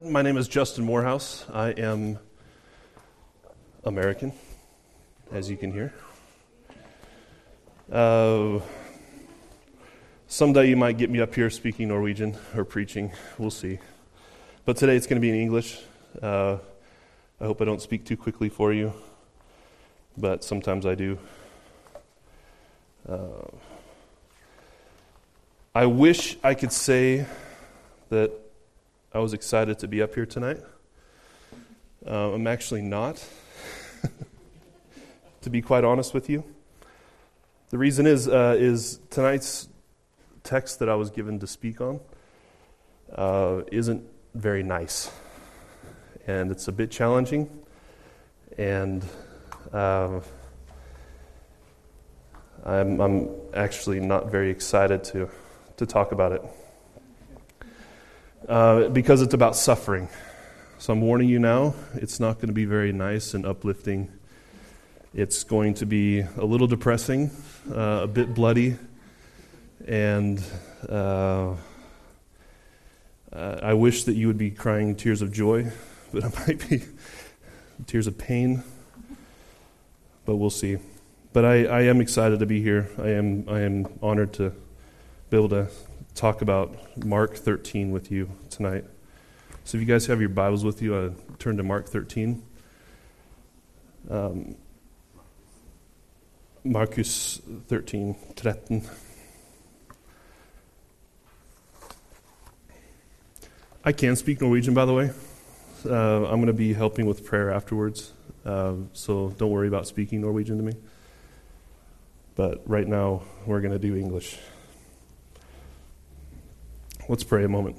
My name is Justin Morehouse. I am American, as you can hear. Someday you might get me up here speaking Norwegian or preaching. We'll see. But today it's going to be in English. I hope I don't speak too quickly for you, but sometimes I do. I wish I could say that I was excited to be up here tonight. I'm actually not, to be quite honest with you. The reason is tonight's text that I was given to speak on isn't very nice, and it's a bit challenging, and I'm actually not very excited to talk about it. Because it's about suffering. So I'm warning you now, it's not going to be very nice and uplifting. It's going to be a little depressing, a bit bloody, and I wish that you would be crying tears of joy, but it might be tears of pain, but we'll see. But I am excited to be here. I am honored to be able to talk about Mark 13 with you tonight. So if you guys have your Bibles with you, turn to Mark 13. Markus 13. I can speak Norwegian, by the way. I'm going to be helping with prayer afterwards, so don't worry about speaking Norwegian to me. But right now, we're going to do English. Let's pray a moment.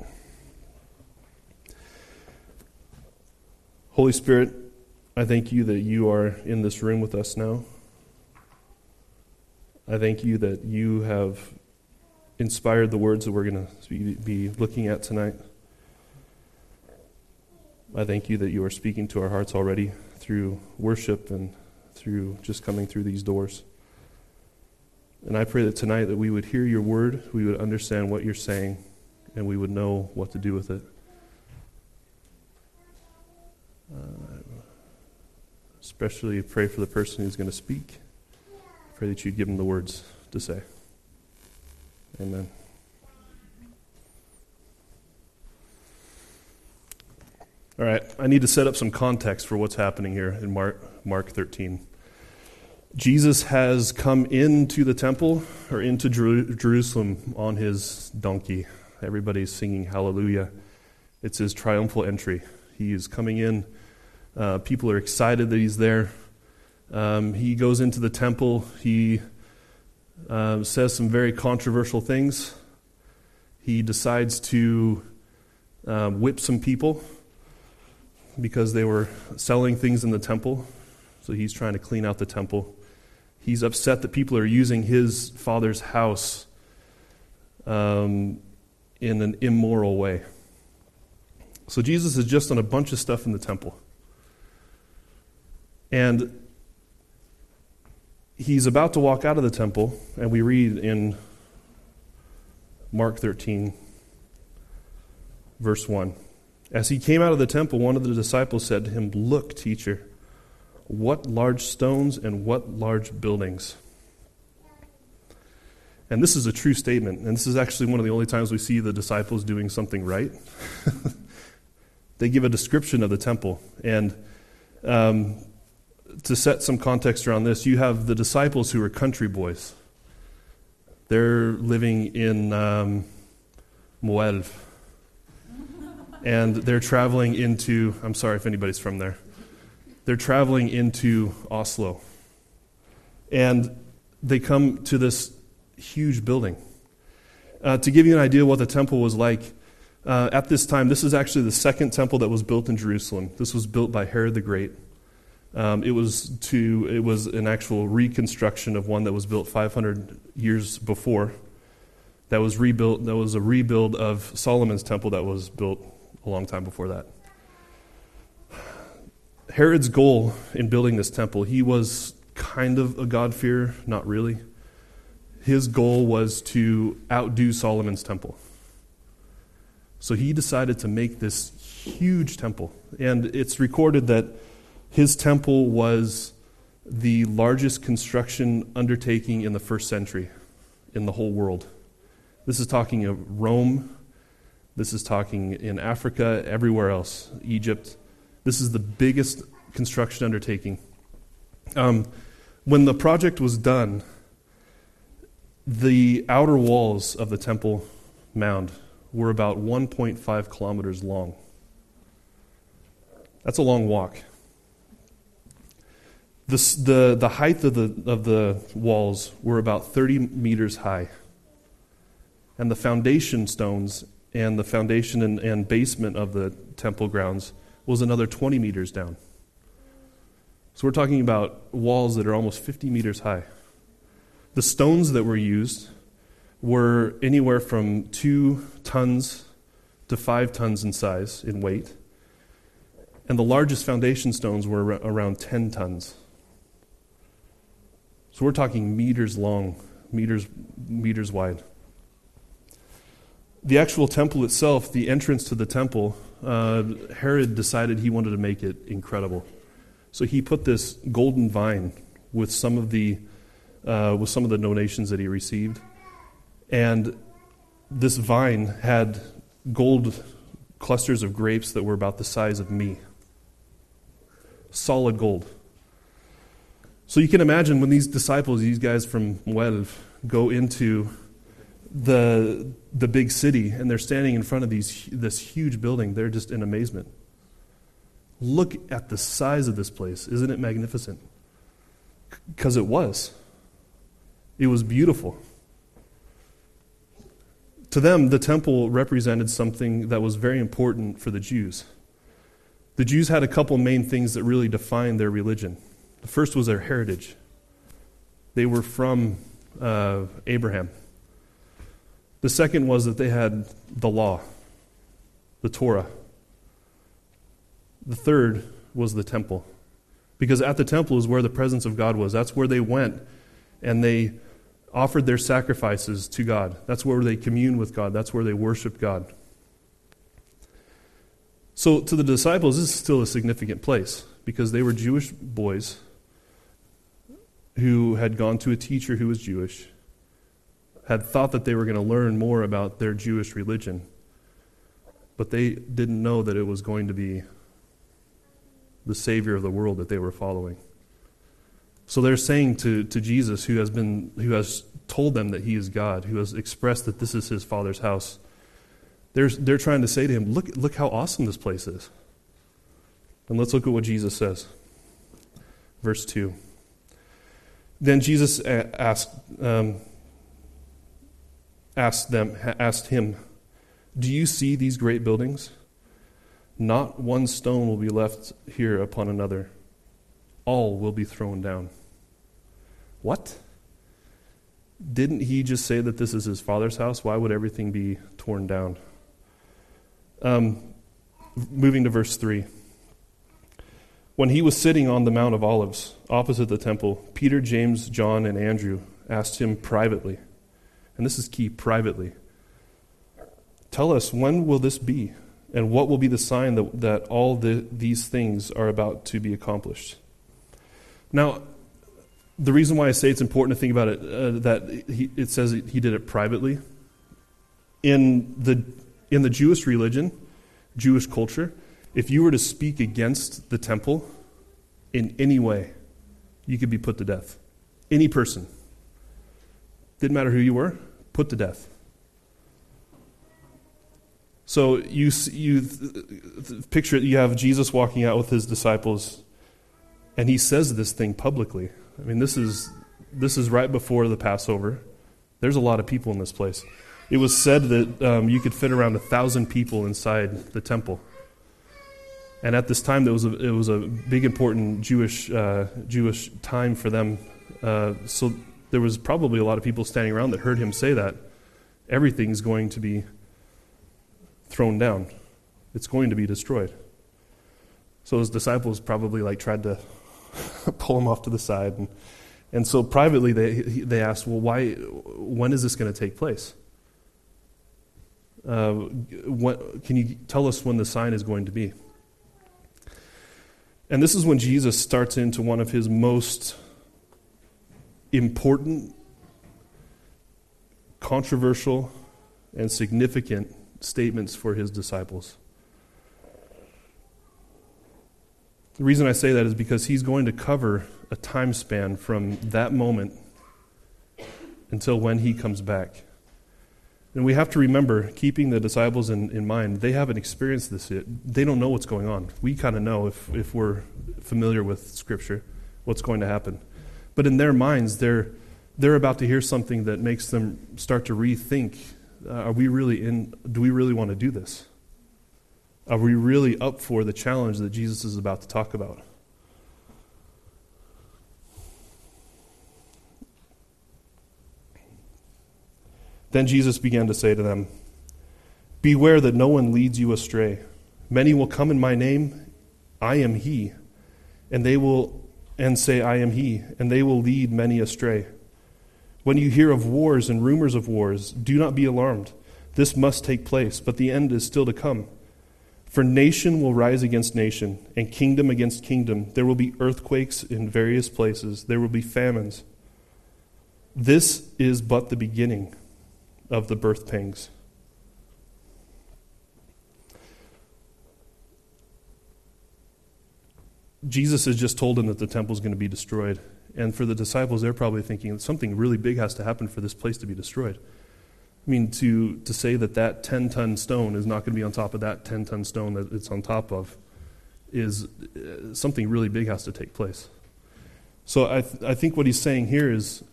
Holy Spirit, I thank you that you are in this room with us now. I thank you that you have inspired the words that we're going to be looking at tonight. I thank you that you are speaking to our hearts already through worship and through just coming through these doors. And I pray that tonight that we would hear your word, we would understand what you're saying, and we would know what to do with it. Especially pray for the person who's going to speak. Pray that you'd give them the words to say. Amen. All right, I need to set up some context for what's happening here in Mark 13. Jesus has come into the temple, or into Jerusalem on his donkey. Everybody's singing hallelujah. It's his triumphal entry. He is coming in. People are excited that he's there. He goes into the temple. He says some very controversial things. He decides to whip some people because they were selling things in the temple. So he's trying to clean out the temple. He's upset that people are using his father's house in an immoral way. So Jesus has just done a bunch of stuff in the temple. And he's about to walk out of the temple, and we read in Mark 13, verse 1. As he came out of the temple, one of the disciples said to him, "Look, teacher, what large stones and what large buildings." And this is a true statement, and this is actually one of the only times we see the disciples doing something right. They give a description of the temple. And to set some context around this, you have the disciples who are country boys. They're living in Moelv. And they're traveling into, I'm sorry if anybody's from there, they're traveling into Oslo. And they come to this huge building. To give you an idea what the temple was like, at this time, this is actually the second temple that was built in Jerusalem. This was built by Herod the Great. It was an actual reconstruction of one that was built 500 years before. That was rebuilt. That was a rebuild of Solomon's temple that was built a long time before that. Herod's goal in building this temple, he was kind of a God-fearer, not really. His goal was to outdo Solomon's temple. So he decided to make this huge temple. And it's recorded that his temple was the largest construction undertaking in the first century in the whole world. This is talking of Rome. This is talking in Africa, everywhere else, Egypt. This is the biggest construction undertaking. When the project was done, the outer walls of the Temple Mount were about 1.5 kilometers long. That's a long walk. The height of the walls were about 30 meters high. And the foundation stones and the foundation and basement of the temple grounds was another 20 meters down. So we're talking about walls that are almost 50 meters high. The stones that were used were anywhere from 2 tons to 5 tons in size, in weight. And the largest foundation stones were around 10 tons. So we're talking meters long, meters wide. The actual temple itself, the entrance to the temple, Herod decided he wanted to make it incredible. So he put this golden vine with some of the donations that he received, and this vine had gold clusters of grapes that were about the size of me. Solid gold. So you can imagine when these disciples, these guys from Huelva, go into the big city and they're standing in front of this huge building, they're just in amazement. Look at the size of this place. Isn't it magnificent? Because it was. It was beautiful. To them, the temple represented something that was very important for the Jews. The Jews had a couple main things that really defined their religion. The first was their heritage. They were from Abraham. The second was that they had the law, the Torah. The third was the temple. Because at the temple is where the presence of God was. That's where they went and they offered their sacrifices to God. That's where they communed with God. That's where they worshiped God. So to the disciples, this is still a significant place because they were Jewish boys who had gone to a teacher who was Jewish, had thought that they were going to learn more about their Jewish religion, but they didn't know that it was going to be the Savior of the world that they were following. So they're saying to Jesus, who has told them that he is God, who has expressed that this is his Father's house, they're trying to say to him, look how awesome this place is. And let's look at what Jesus says. Verse 2. Then Jesus asked him, "Do you see these great buildings? Not one stone will be left here upon another. All will be thrown down." What? Didn't he just say that this is his Father's house? Why would everything be torn down? Moving to verse 3. When he was sitting on the Mount of Olives, opposite the temple, Peter, James, John, and Andrew asked him privately, and this is key, privately, "Tell us, when will this be? And what will be the sign that all these things are about to be accomplished?" Now, the reason why I say it's important to think about it, it says he did it privately. In the Jewish religion, Jewish culture, if you were to speak against the temple in any way, you could be put to death. Any person. Didn't matter who you were, put to death. So you picture it, you have Jesus walking out with his disciples, and he says this thing publicly. I mean, this is right before the Passover. There's a lot of people in this place. It was said that you could fit around 1,000 people inside the temple. And at this time, it was a big, important Jewish time for them. So there was probably a lot of people standing around that heard him say that. Everything's going to be thrown down. It's going to be destroyed. So his disciples probably tried to pull him off to the side. And so privately they asked, well, when is this going to take place? Can you tell us when the sign is going to be? And this is when Jesus starts into one of his most important, controversial, and significant statements for his disciples. The reason I say that is because he's going to cover a time span from that moment until when he comes back. And we have to remember, keeping the disciples in mind, they haven't experienced this yet. They don't know what's going on. We kind of know, if we're familiar with Scripture, what's going to happen. But in their minds, they're about to hear something that makes them start to rethink, do we really want to do this? Are we really up for the challenge that Jesus is about to talk about? Then Jesus began to say to them, "Beware that no one leads you astray. Many will come in my name, I am he, and say, I am he, and they will lead many astray. When you hear of wars and rumors of wars, do not be alarmed. This must take place, but the end is still to come. For nation will rise against nation, and kingdom against kingdom. There will be earthquakes in various places. There will be famines. This is but the beginning of the birth pangs." Jesus has just told them that the temple is going to be destroyed. And for the disciples, they're probably thinking something really big has to happen for this place to be destroyed. I mean, to say that 10-ton stone is not going to be on top of that 10-ton stone that it's on top of is something really big has to take place. So I think what he's saying here is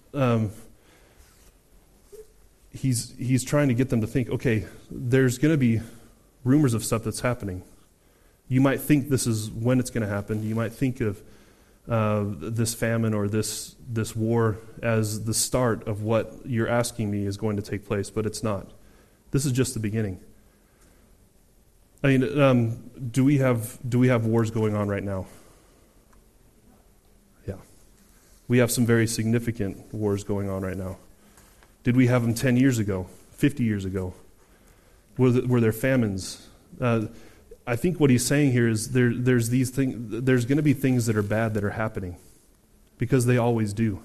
he's trying to get them to think, okay, there's going to be rumors of stuff that's happening. You might think this is when it's going to happen. You might think of this famine or this war as the start of what you're asking me is going to take place, but it's not. This is just the beginning. I mean, do we have wars going on right now? Yeah. We have some very significant wars going on right now. Did we have them 10 years ago, 50 years ago? Were there famines? I think what he's saying here is there's these things. There's going to be things that are bad that are happening, because they always do.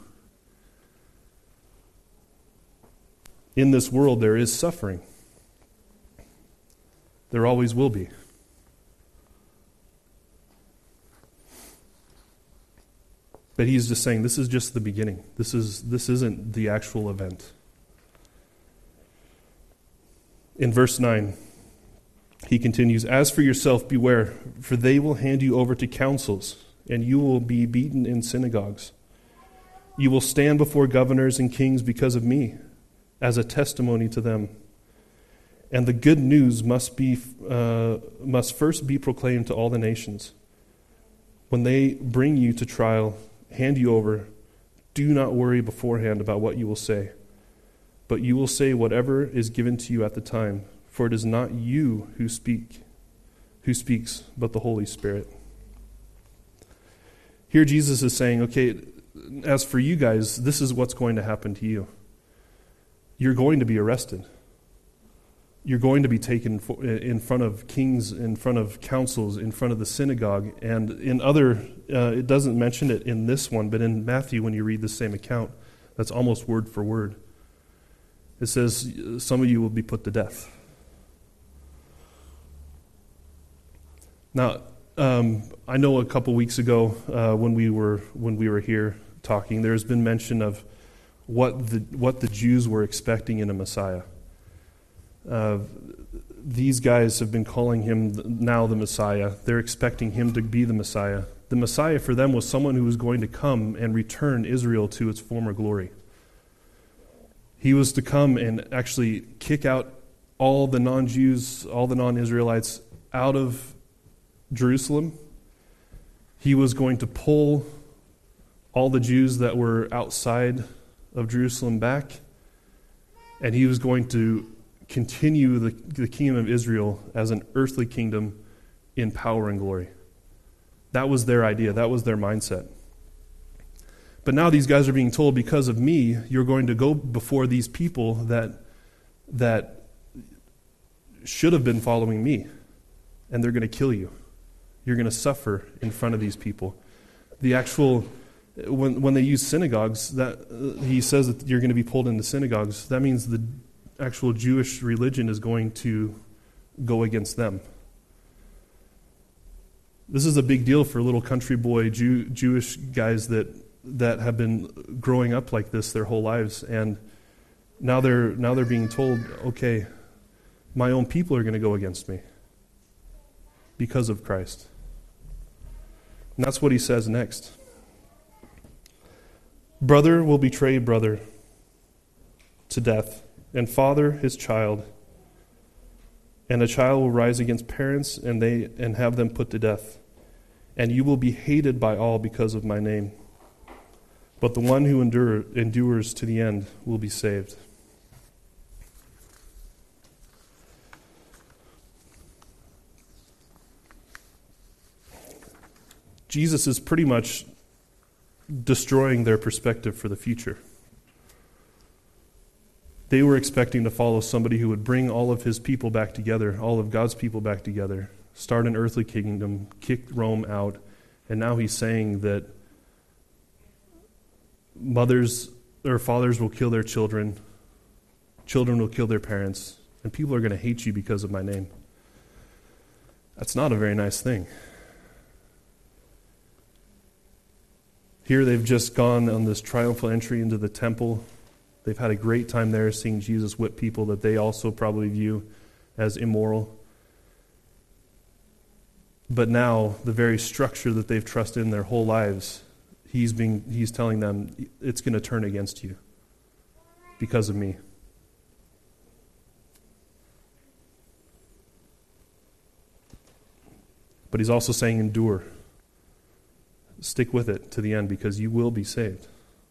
In this world, there is suffering. There always will be. But he's just saying this is just the beginning. This isn't the actual event. In verse 9, he continues, "As for yourself, beware, for they will hand you over to councils, and you will be beaten in synagogues. You will stand before governors and kings because of me, as a testimony to them. And the good news must first be proclaimed to all the nations. When they bring you to trial, hand you over, do not worry beforehand about what you will say, but you will say whatever is given to you at the time. For it is not you who speaks, but the Holy Spirit." Here Jesus is saying, okay, as for you guys, this is what's going to happen to you. You're going to be arrested. You're going to be taken in front of kings, in front of councils, in front of the synagogue. And in other, it doesn't mention it in this one, but in Matthew, when you read the same account, that's almost word for word. It says, some of you will be put to death. Now, I know a couple weeks ago when we were here talking, there's been mention of what the Jews were expecting in a Messiah. These guys have been calling him now the Messiah. They're expecting him to be the Messiah. The Messiah for them was someone who was going to come and return Israel to its former glory. He was to come and actually kick out all the non-Jews, all the non-Israelites out of Jerusalem. He was going to pull all the Jews that were outside of Jerusalem back, and he was going to continue the kingdom of Israel as an earthly kingdom in power and glory. That was their idea. That was their mindset. But now these guys are being told, because of me, you're going to go before these people that should have been following me, and they're going to kill you. You're going to suffer in front of these people. The actual, when they use synagogues, that he says that you're going to be pulled into synagogues. That means the actual Jewish religion is going to go against them. This is a big deal for little country boy Jewish guys that have been growing up like this their whole lives, and now they're being told, okay, my own people are going to go against me because of Christ. And that's what he says next. Brother will betray brother to death, and father his child. And a child will rise against parents and have them put to death. And you will be hated by all because of my name. But the one who endures to the end will be saved. Jesus is pretty much destroying their perspective for the future. They were expecting to follow somebody who would bring all of his people back together, all of God's people back together, start an earthly kingdom, kick Rome out, and now he's saying that mothers or fathers will kill their children, children will kill their parents, and people are going to hate you because of my name. That's not a very nice thing. Here they've just gone on this triumphal entry into the temple. They've had a great time there seeing Jesus whip people that they also probably view as immoral. But now, the very structure that they've trusted in their whole lives, he's telling them, it's going to turn against you because of me. But he's also saying, endure. Stick with it to the end because you will be saved.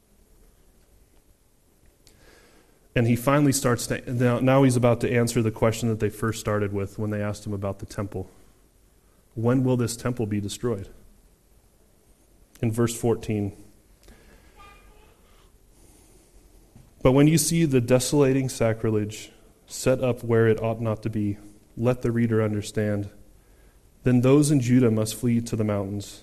And he finally starts to, now he's about to answer the question that they first started with when they asked him about the temple. When will this temple be destroyed? In verse 14. But when you see the desolating sacrilege set up where it ought not to be, let the reader understand. Then those in Judah must flee to the mountains.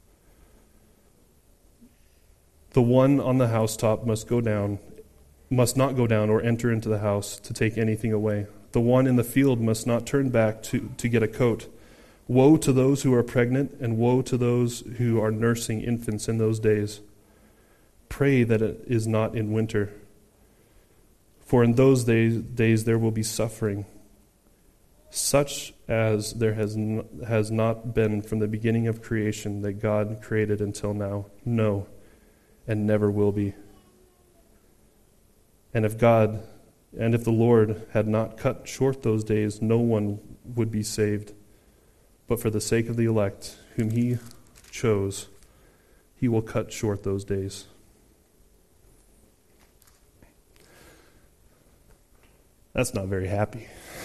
The one on the housetop must not go down or enter into the house to take anything away. The one in the field must not turn back to get a coat. Woe to those who are pregnant, and woe to those who are nursing infants in those days. Pray that it is not in winter. For in those days there will be suffering, such as there has not been from the beginning of creation that God created until now. No, and never will be. And if the Lord had not cut short those days, no one would be saved. But for the sake of the elect, whom he chose, he will cut short those days. That's not very happy.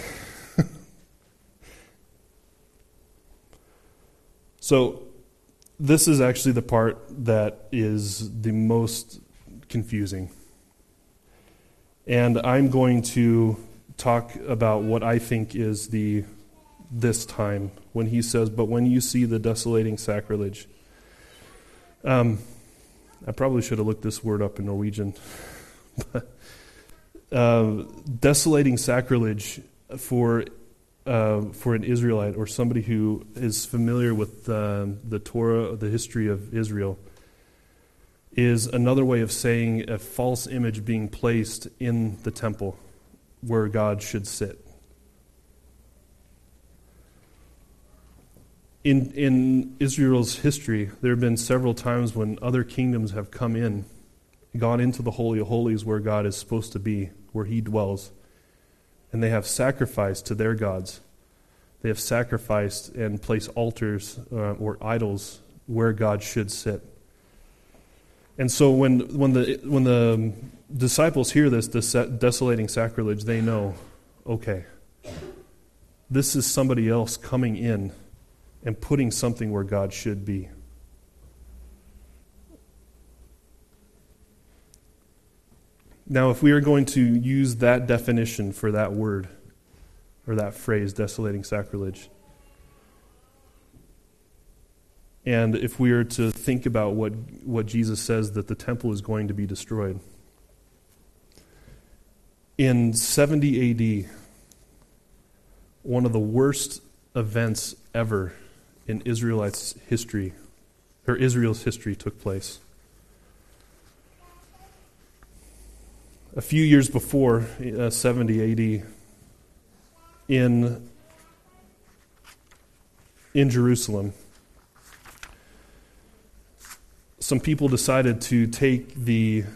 So, this is actually the part that is the most confusing. And I'm going to talk about what I think is this time when he says, but when you see the desolating sacrilege. I probably should have looked this word up in Norwegian. Desolating sacrilege for an Israelite or somebody who is familiar with the Torah, the history of Israel, is another way of saying a false image being placed in the temple where God should sit. In Israel's history, there have been several times when other kingdoms have come in, gone into the Holy of Holies where God is supposed to be, where he dwells, and they have sacrificed to their gods. They have sacrificed and placed altars or idols where God should sit. And so when the disciples hear this desolating sacrilege, they know, okay, this is somebody else coming in and putting something where God should be. Now, if we are going to use that definition for that word, or that phrase, desolating sacrilege. And if we are to think about what Jesus says, that the temple is going to be destroyed. In 70 AD, one of the worst events ever in Israel's history took place. A few years before 70 AD, in Jerusalem, some people decided to take the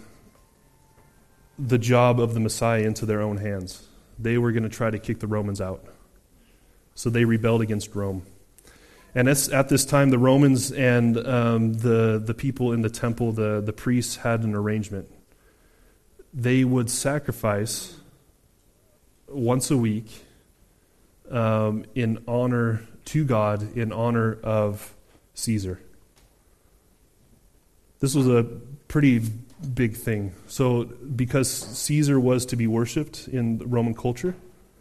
job of the Messiah into their own hands. They were going to try to kick the Romans out. So they rebelled against Rome. And at this time, the Romans and the people in the temple, the priests, had an arrangement. They would sacrifice once a week in honor to God, in honor of Caesar. This was a pretty big thing. So because Caesar was to be worshipped in Roman culture,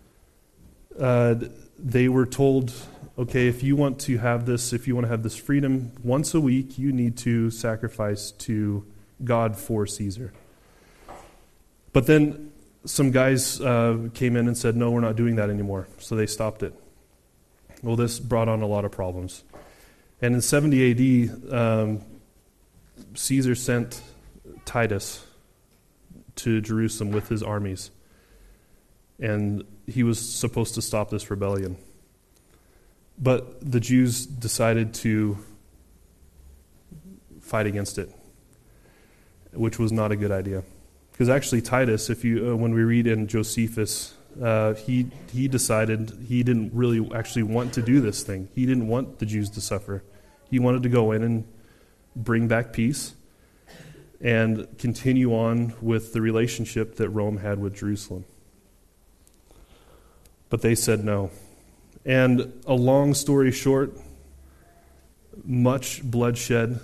they were told, okay, if you want to have this freedom, once a week you need to sacrifice to God for Caesar. But then some guys came in and said, no, we're not doing that anymore. So they stopped it. Well, this brought on a lot of problems. And in 70 AD, Caesar sent Titus to Jerusalem with his armies. And he was supposed to stop this rebellion. But the Jews decided to fight against it, which was not a good idea. Because actually Titus, when we read in Josephus, he decided he didn't really actually want to do this thing. He didn't want the Jews to suffer. He wanted to go in and bring back peace and continue on with the relationship that Rome had with Jerusalem. But they said no. And a long story short, much bloodshed,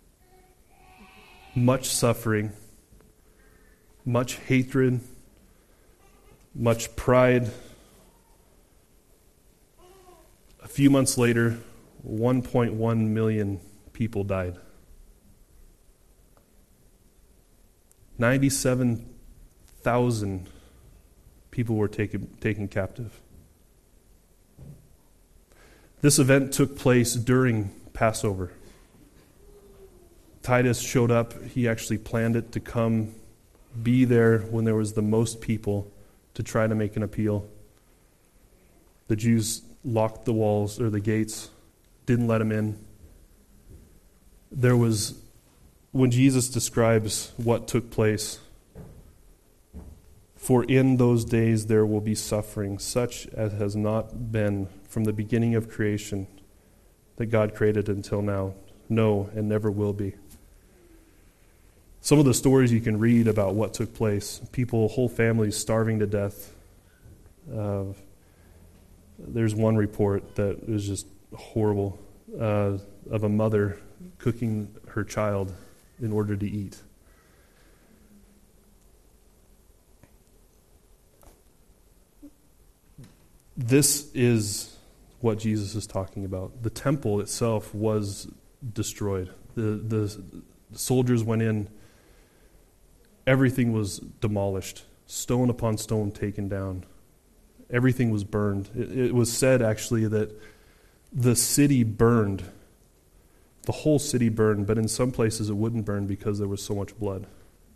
much suffering, much hatred, much pride. A few months later, 1.1 million people died. 97,000 people were taken captive. This event took place during Passover. Titus showed up. He actually planned it to come be there when there was the most people to try to make an appeal. The Jews locked the walls or the gates, didn't let him in. When Jesus describes what took place, for in those days there will be suffering, such as has not been from the beginning of creation that God created until now, no, and never will be. Some of the stories you can read about what took place, people, whole families starving to death. There's one report that was just horrible, of a mother cooking her child in order to eat. This is what Jesus is talking about. The temple itself was destroyed. The soldiers went in. Everything was demolished. Stone upon stone taken down. Everything was burned. It was said, actually, that the city burned. The whole city burned, but in some places it wouldn't burn because there was so much blood.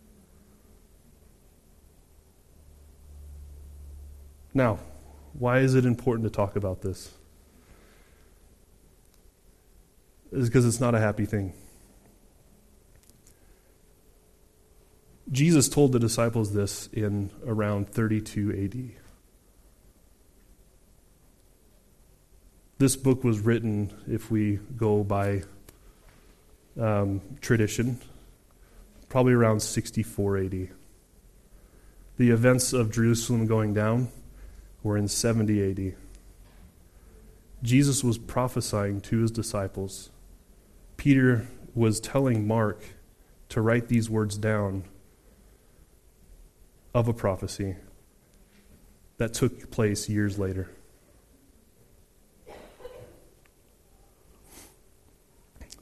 Now, why is it important to talk about this? It's because it's not a happy thing. Jesus told the disciples this in around 32 AD. This book was written, if we go by tradition, probably around 64 AD. The events of Jerusalem going down were in 70 AD. Jesus was prophesying to his disciples. Peter was telling Mark to write these words down of a prophecy that took place years later.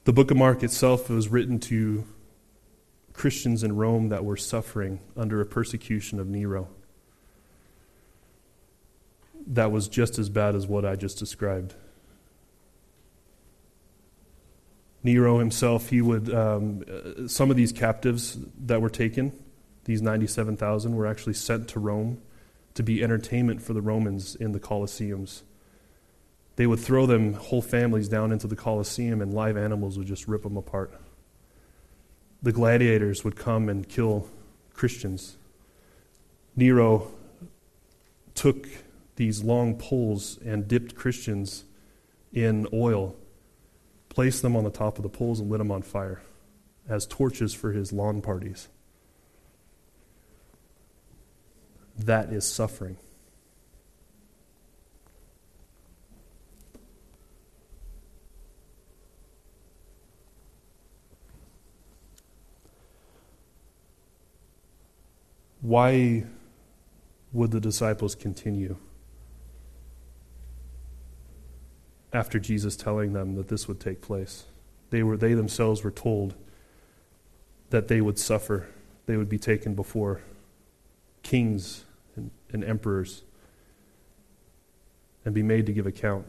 The book of Mark itself was written to Christians in Rome that were suffering under a persecution of Nero that was just as bad as what I just described. Nero himself, he would, some of these captives that were taken, these 97,000, were actually sent to Rome to be entertainment for the Romans in the Colosseums. They would throw them, whole families, down into the Colosseum, and live animals would just rip them apart. The gladiators would come and kill Christians. Nero took these long poles and dipped Christians in oil, placed them on the top of the poles, and lit them on fire as torches for his lawn parties. That is suffering. Why would the disciples continue after Jesus telling them that this would take place? They themselves were told that they would suffer. They would be taken before kings and emperors and be made to give account.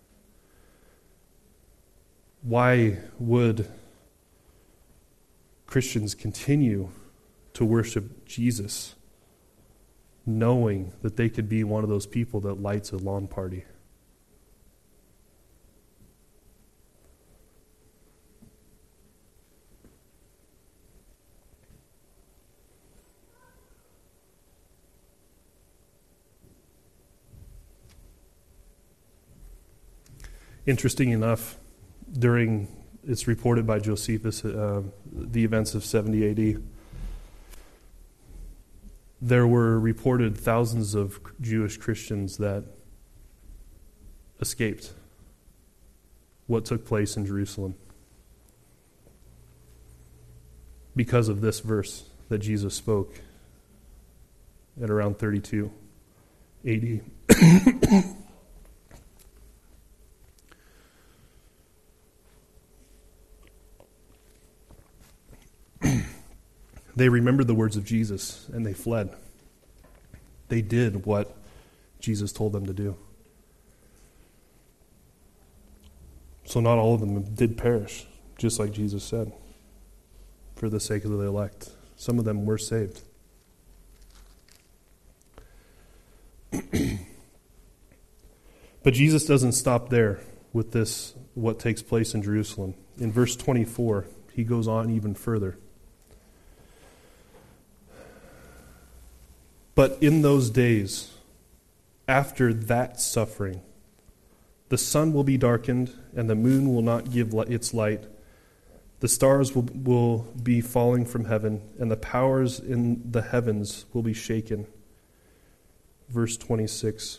Why would Christians continue to worship Jesus, knowing that they could be one of those people that lights a lawn party? Interesting enough, it's reported by Josephus, the events of 70 AD, there were reported thousands of Jewish Christians that escaped what took place in Jerusalem because of this verse that Jesus spoke at around 32 AD. They remembered the words of Jesus, and they fled. They did what Jesus told them to do. So not all of them did perish, just like Jesus said, for the sake of the elect. Some of them were saved. But Jesus doesn't stop there with this, what takes place in Jerusalem. In verse 24, he goes on even further. But in those days, after that suffering, the sun will be darkened, and the moon will not give its light. The stars will be falling from heaven, and the powers in the heavens will be shaken. Verse 26.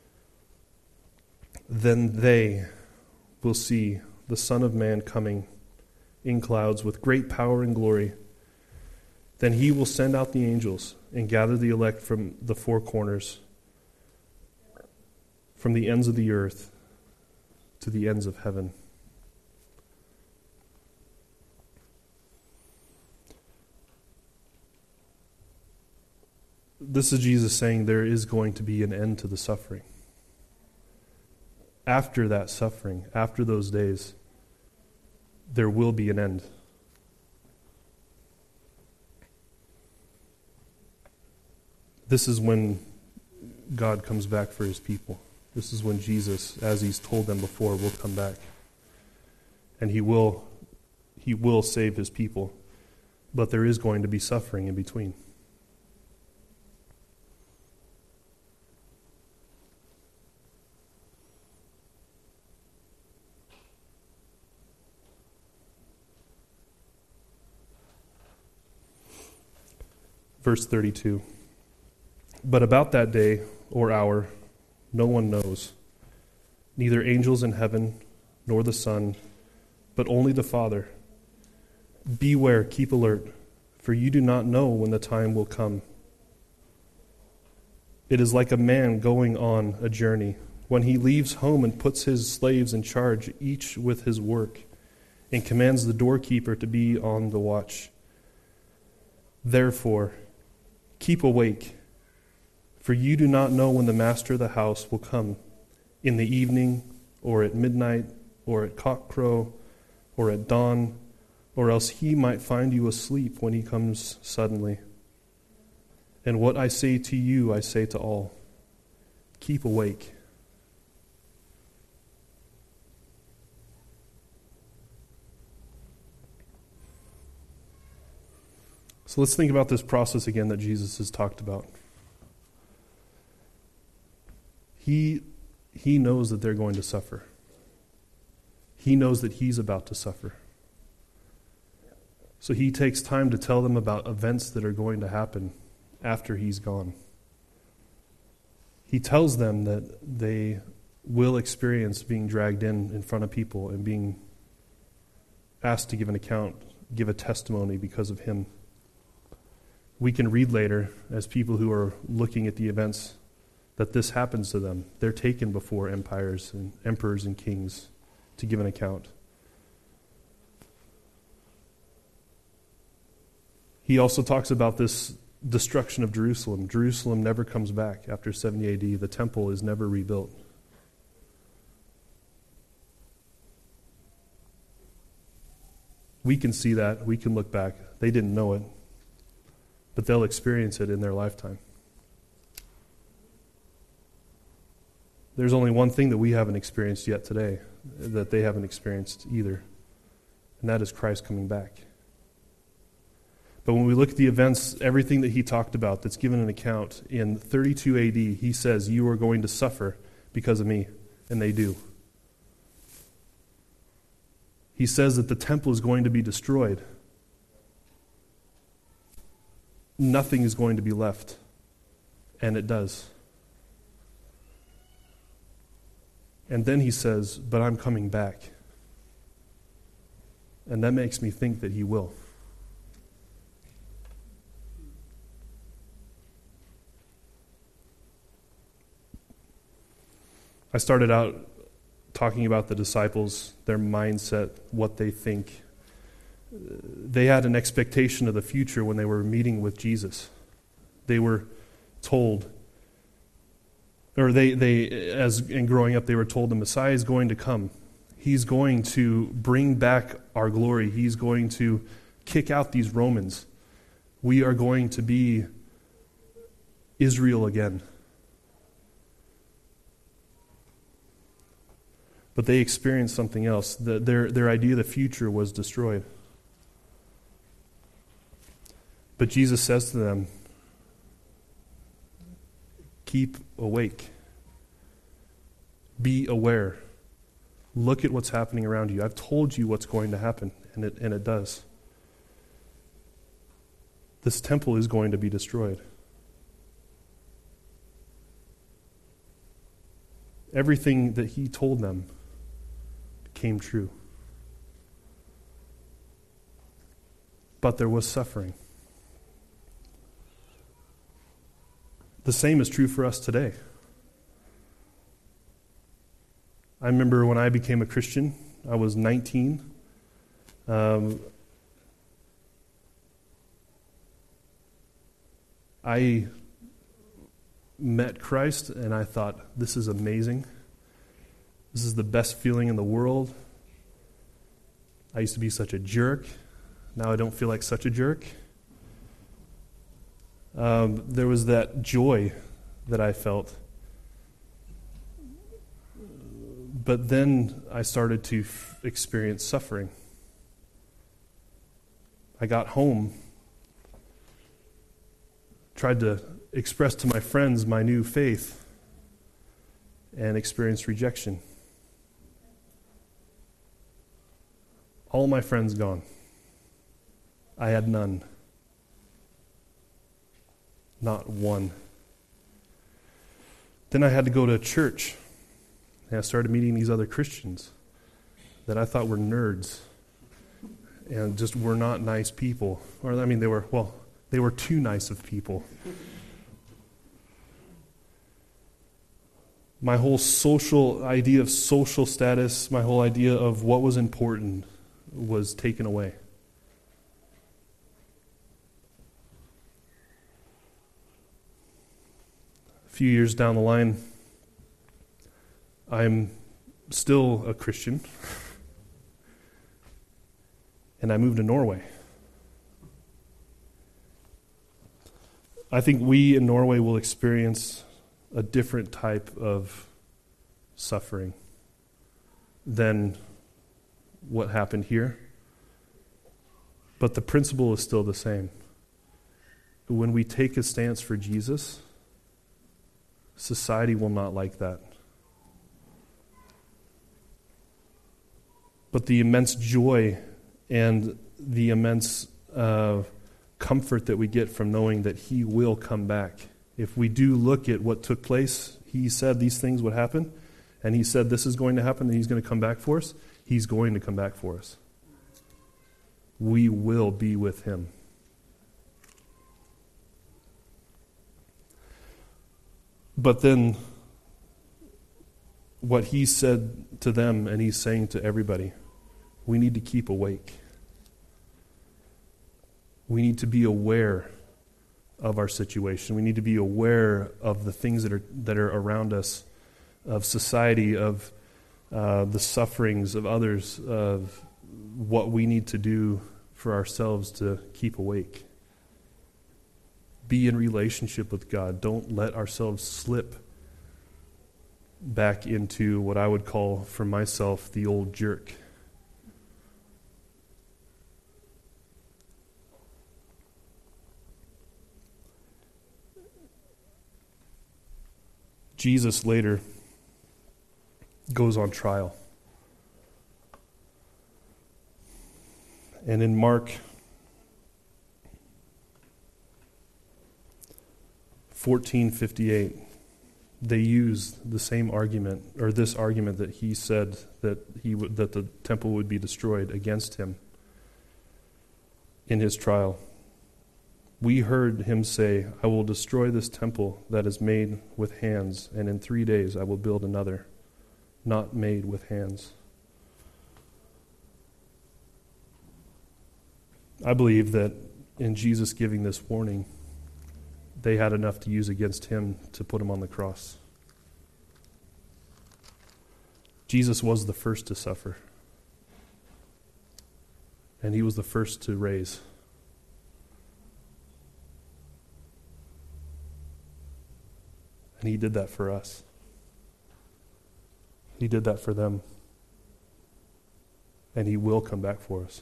Then they will see the Son of Man coming in clouds with great power and glory. Then he will send out the angels and gather the elect from the four corners, from the ends of the earth to the ends of heaven. This is Jesus saying there is going to be an end to the suffering. After that suffering, after those days, there will be an end. This is when God comes back for his people. This is when Jesus, as he's told them before, will come back. And he will save his people. But there is going to be suffering in between. Verse 32. But about that day or hour, no one knows, neither angels in heaven, nor the Son, but only the Father. Beware, keep alert, for you do not know when the time will come. It is like a man going on a journey, when he leaves home and puts his slaves in charge, each with his work, and commands the doorkeeper to be on the watch. Therefore, keep awake, for you do not know when the master of the house will come, in the evening, or at midnight, or at cockcrow, or at dawn, or else he might find you asleep when he comes suddenly. And what I say to you, I say to all, keep awake. So let's think about this process again that Jesus has talked about. He knows that they're going to suffer. He knows that he's about to suffer. So he takes time to tell them about events that are going to happen after he's gone. He tells them that they will experience being dragged in front of people and being asked to give an account, give a testimony because of him. We can read later, as people who are looking at the events, that this happens to them. They're taken before empires and emperors and kings to give an account. He also talks about this destruction of Jerusalem. Jerusalem never comes back after 70 AD. The temple is never rebuilt. We can see that. We can look back. They didn't know it, but they'll experience it in their lifetime. There's only one thing that we haven't experienced yet today, that they haven't experienced either, and that is Christ coming back. But when we look at the events, everything that he talked about that's given an account, in 32 AD, he says, you are going to suffer because of me, and they do. He says that the temple is going to be destroyed. Nothing is going to be left, and it does. And then he says, but I'm coming back. And that makes me think that he will. I started out talking about the disciples, their mindset, what they think. They had an expectation of the future when they were meeting with Jesus. They were told, or as in growing up, they were told the Messiah is going to come. He's going to bring back our glory. He's going to kick out these Romans. We are going to be Israel again. But they experienced something else. Their idea of the future was destroyed. But Jesus says to them, keep awake. Be aware. Look at what's happening around you. I've told you what's going to happen, and it does. This temple is going to be destroyed. Everything that he told them came true. But there was suffering. The same is true for us today. I remember when I became a Christian, I was 19. I met Christ and I thought, this is amazing. This is the best feeling in the world. I used to be such a jerk. Now I don't feel like such a jerk. There was that joy that I felt. But then I started to experience suffering. I got home, tried to express to my friends my new faith, and experienced rejection. All my friends gone. I had none. Not one. Then I had to go to church. And I started meeting these other Christians that I thought were nerds and just were not nice people. Or, I mean, they were too nice of people. My whole social idea of social status, my whole idea of what was important was taken away. A few years down the line, I'm still a Christian, and I moved to Norway. I think we in Norway will experience a different type of suffering than what happened here. But the principle is still the same. When we take a stance for Jesus, society will not like that. But the immense joy and the immense comfort that we get from knowing that He will come back. If we do look at what took place, He said these things would happen, and He said this is going to happen, and He's going to come back for us. He's going to come back for us. We will be with Him. But then, what He said to them, and He's saying to everybody, we need to keep awake. We need to be aware of our situation. We need to be aware of the things that are around us, of society, of the sufferings of others, of what we need to do for ourselves to keep awake. Be in relationship with God. Don't let ourselves slip back into what I would call for myself the old jerk. Jesus later goes on trial. And in Mark 14:58, they use the same argument, or this argument that he said that that the temple would be destroyed against him in his trial. We heard him say, I will destroy this temple that is made with hands, and in 3 days I will build another, not made with hands. I believe that in Jesus giving this warning, they had enough to use against him to put him on the cross. Jesus was the first to suffer, and he was the first to raise. And he did that for us. He did that for them. And he will come back for us.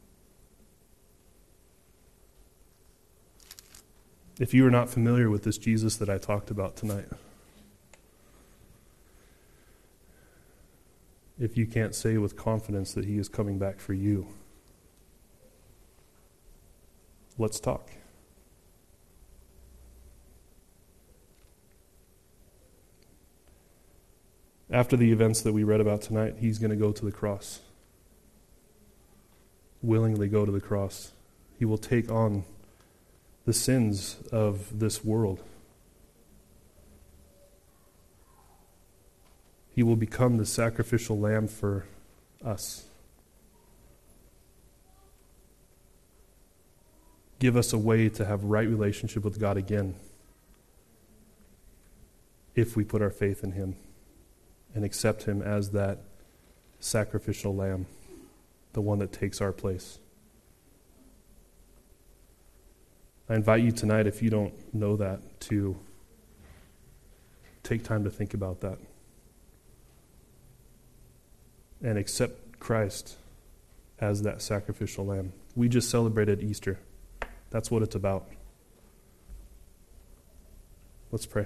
If you are not familiar with this Jesus that I talked about tonight, if you can't say with confidence that he is coming back for you, let's talk. After the events that we read about tonight, he's going to go to the cross. Willingly go to the cross. He will take on the sins of this world. He will become the sacrificial lamb for us. Give us a way to have right relationship with God again if we put our faith in him and accept him as that sacrificial lamb, the one that takes our place. I invite you tonight, if you don't know that, to take time to think about that and accept Christ as that sacrificial lamb. We just celebrated Easter. That's what it's about. Let's pray.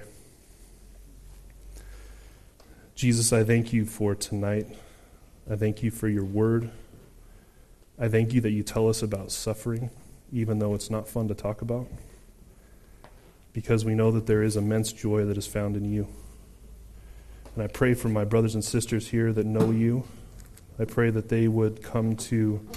Jesus, I thank you for tonight. I thank you for your word. I thank you that you tell us about suffering, even though it's not fun to talk about, because we know that there is immense joy that is found in you. And I pray for my brothers and sisters here that know you. I pray that they would come to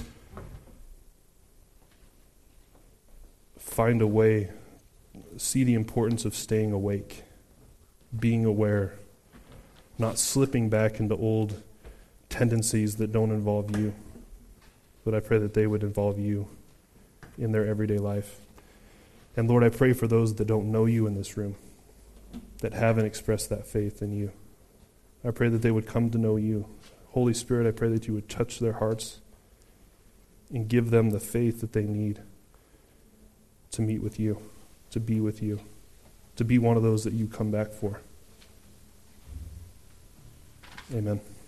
find a way, see the importance of staying awake, being aware, not slipping back into old tendencies that don't involve you. but I pray that they would involve you in their everyday life. And Lord, I pray for those that don't know you in this room, that haven't expressed that faith in you. I pray that they would come to know you. Holy Spirit, I pray that you would touch their hearts and give them the faith that they need to meet with you, to be with you, to be one of those that you come back for. Amen.